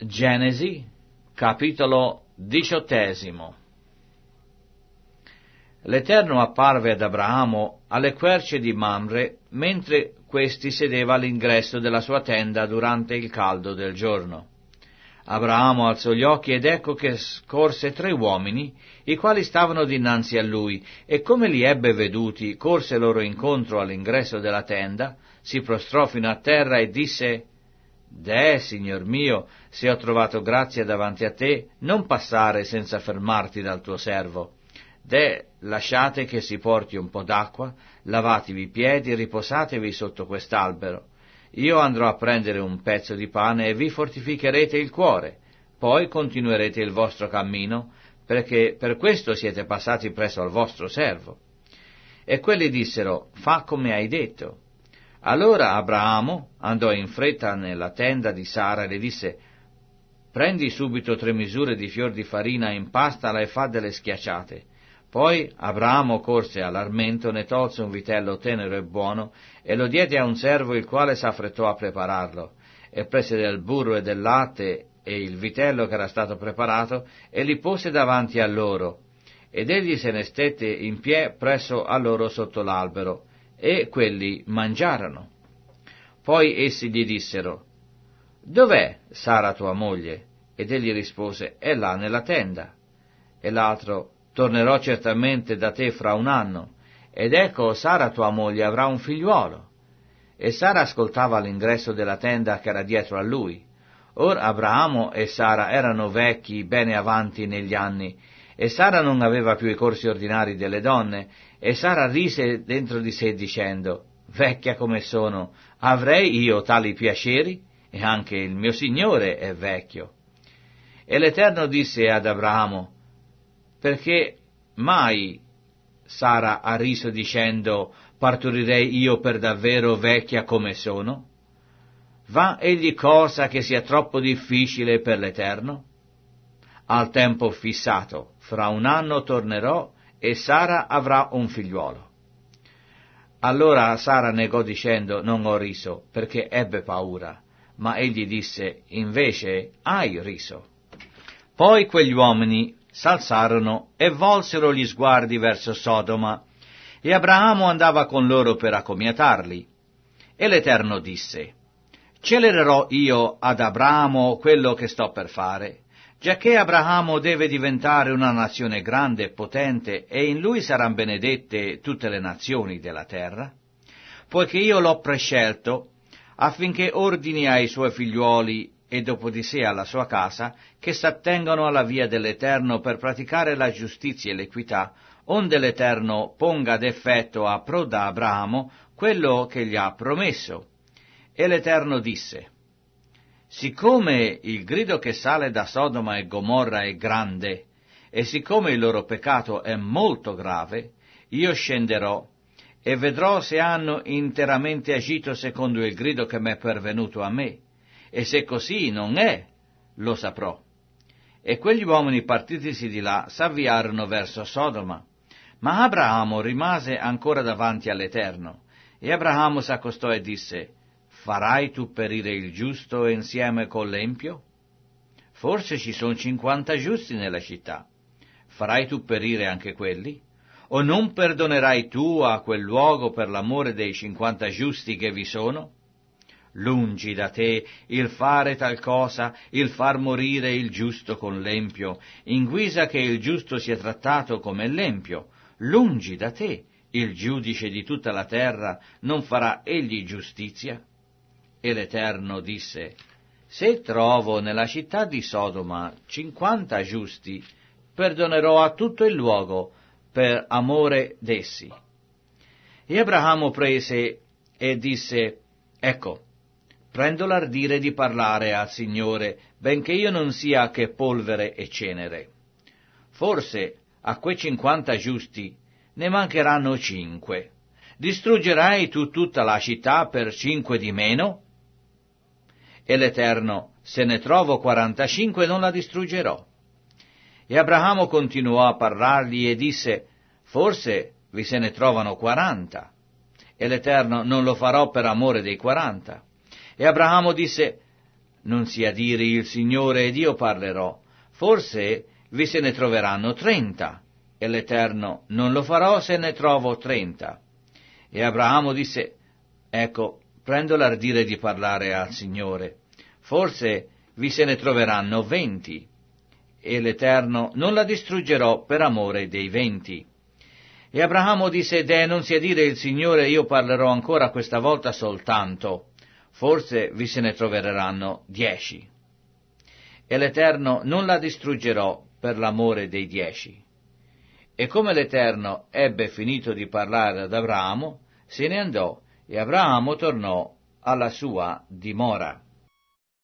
Genesi, capitolo 18. L'Eterno apparve ad Abramo alle querce di Mamre, mentre questi sedeva all'ingresso della sua tenda durante il caldo del giorno. Abramo alzò gli occhi ed ecco che scorse 3 uomini, i quali stavano dinanzi a lui, e come li ebbe veduti, corse loro incontro all'ingresso della tenda, si prostrò fino a terra e disse: «Deh, Signor mio, se ho trovato grazia davanti a te, non passare senza fermarti dal tuo servo. Deh, lasciate che si porti un po' d'acqua, lavatevi i piedi e riposatevi sotto quest'albero. Io andrò a prendere un pezzo di pane e vi fortificherete il cuore, poi continuerete il vostro cammino, perché per questo siete passati presso al vostro servo». E quelli dissero: «Fa come hai detto». Allora Abramo andò in fretta nella tenda di Sara e le disse: «Prendi subito 3 misure di fior di farina, impastala e fa delle schiacciate». Poi Abramo corse all'armento, ne tolse un vitello tenero e buono, e lo diede a un servo, il quale s'affrettò a prepararlo, e prese del burro e del latte e il vitello che era stato preparato, e li pose davanti a loro, ed egli se ne stette in piedi presso a loro sotto l'albero, e quelli mangiarono. Poi essi gli dissero: «Dov'è Sara tua moglie?» Ed egli rispose: «È là nella tenda». E l'altro: «Tornerò certamente da te fra 1 anno, ed ecco Sara tua moglie avrà un figliuolo». E Sara ascoltava all'ingresso della tenda che era dietro a lui. Or Abramo e Sara erano vecchi, bene avanti negli anni, e Sara non aveva più i corsi ordinari delle donne, e Sara rise dentro di sé dicendo: «Vecchia come sono, avrei io tali piaceri? E anche il mio Signore è vecchio». E l'Eterno disse ad Abramo: «Perché mai Sara ha riso dicendo: partorirei io per davvero vecchia come sono? Va egli cosa che sia troppo difficile per l'Eterno? Al tempo fissato, fra 1 anno tornerò e Sara avrà un figliuolo». Allora Sara negò dicendo: «Non ho riso», perché ebbe paura. Ma egli disse: «Invece hai riso». Poi quegli uomini s'alzarono e volsero gli sguardi verso Sodoma, e Abramo andava con loro per accomiatarli. E l'Eterno disse: «Celererò io ad Abramo quello che sto per fare, giacché Abramo deve diventare una nazione grande e potente, e in lui saranno benedette tutte le nazioni della terra, poiché io l'ho prescelto affinché ordini ai suoi figliuoli e dopo di sé alla sua casa che s'attengano alla via dell'Eterno per praticare la giustizia e l'equità, onde l'Eterno ponga ad effetto a pro da Abramo quello che gli ha promesso». E l'Eterno disse: «Siccome il grido che sale da Sodoma e Gomorra è grande, e siccome il loro peccato è molto grave, io scenderò e vedrò se hanno interamente agito secondo il grido che m'è pervenuto a me, e se così non è, lo saprò». E quegli uomini partitisi di là s'avviarono verso Sodoma, ma Abramo rimase ancora davanti all'Eterno. E Abramo s'accostò e disse: «Farai tu perire il giusto insieme con l'empio? Forse ci sono 50 giusti nella città. Farai tu perire anche quelli? O non perdonerai tu a quel luogo per l'amore dei 50 giusti che vi sono? Lungi da te il fare tal cosa, il far morire il giusto con l'empio, in guisa che il giusto sia trattato come l'empio. Lungi da te il giudice di tutta la terra, non farà egli giustizia?» E l'Eterno disse: «Se trovo nella città di Sodoma 50 giusti, perdonerò a tutto il luogo per amore d'essi». E Abramo prese e disse: «Ecco, prendo l'ardire di parlare al Signore, benché io non sia che polvere e cenere. Forse a quei 50 giusti ne mancheranno 5. Distruggerai tu tutta la città per 5 di meno?» E l'Eterno: «Se ne trovo 45 non la distruggerò». E Abramo continuò a parlargli e disse: «Forse vi se ne trovano 40. E l'Eterno: «Non lo farò per amore dei 40. E Abramo disse: non sia dire il Signore ed io parlerò, forse vi se ne troveranno 30, e l'Eterno non lo farò se ne trovo 30. E Abramo disse, ecco, prendo l'ardire di parlare al Signore, forse vi se ne troveranno 20, e l'Eterno non la distruggerò per amore dei 20. E Abramo disse, non sia dire il Signore, io parlerò ancora questa volta soltanto, forse vi se ne troveranno 10. E l'Eterno non la distruggerò per l'amore dei 10. E come l'Eterno ebbe finito di parlare ad Abramo, se ne andò, e Abramo tornò alla sua dimora.